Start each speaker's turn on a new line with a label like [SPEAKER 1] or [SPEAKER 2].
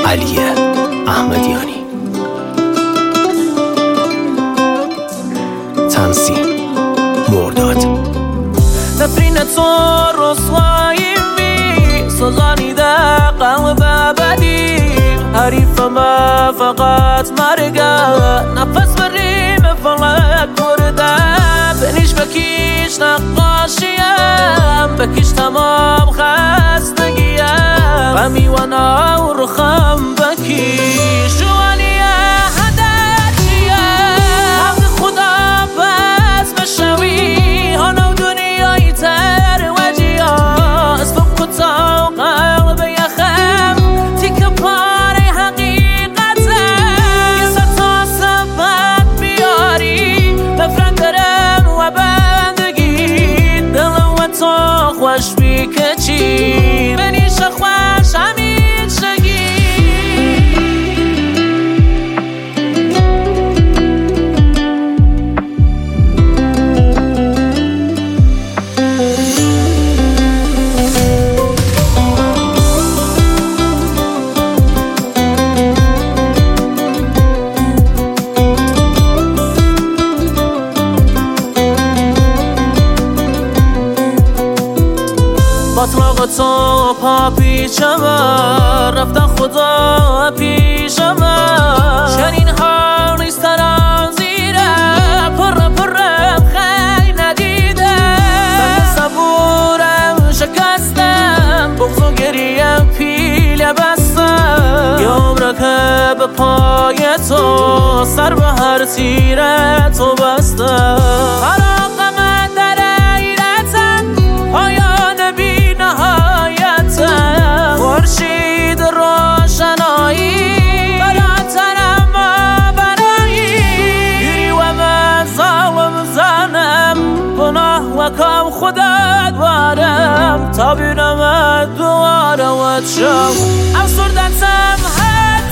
[SPEAKER 1] علی احمدیانی. تمثیل مرداد.
[SPEAKER 2] نفرین تو رسوایی می سوزانیده قلب ابدی، حریفم فقط مرگه، نفس بریم فلک کرده، بنیش بکیش نقاشیم، بکیش تمام خستگیم، غمی و نورخم بکیش جوانیه هدتیه، حق خدا بس بشوی هانو دنیای تر وجیه، اسم کتا و قلب یخم تیک پاره حقیقته، یه ستا سبت بیاری بفرندرم و بندگی، دلم و تو خوش بی کچی بنیش خوش همین شگی. باطلاق تو پا پیشم رفتن خدا پیشم، چنین حال نیست تران زیره پرم خیلی ندیده، من صبورم شکستم بغض و گریم پیله بستم، یه عمره که به پای تو سر به هر تیره تو بستم، فراق من در ایرتم پایان بی نهایتم، خورشید روشنایی براترم و برایی، گیری و من ظالم زنم گناه و کم خودت بارم، تا بینم دواره و چم افسردتم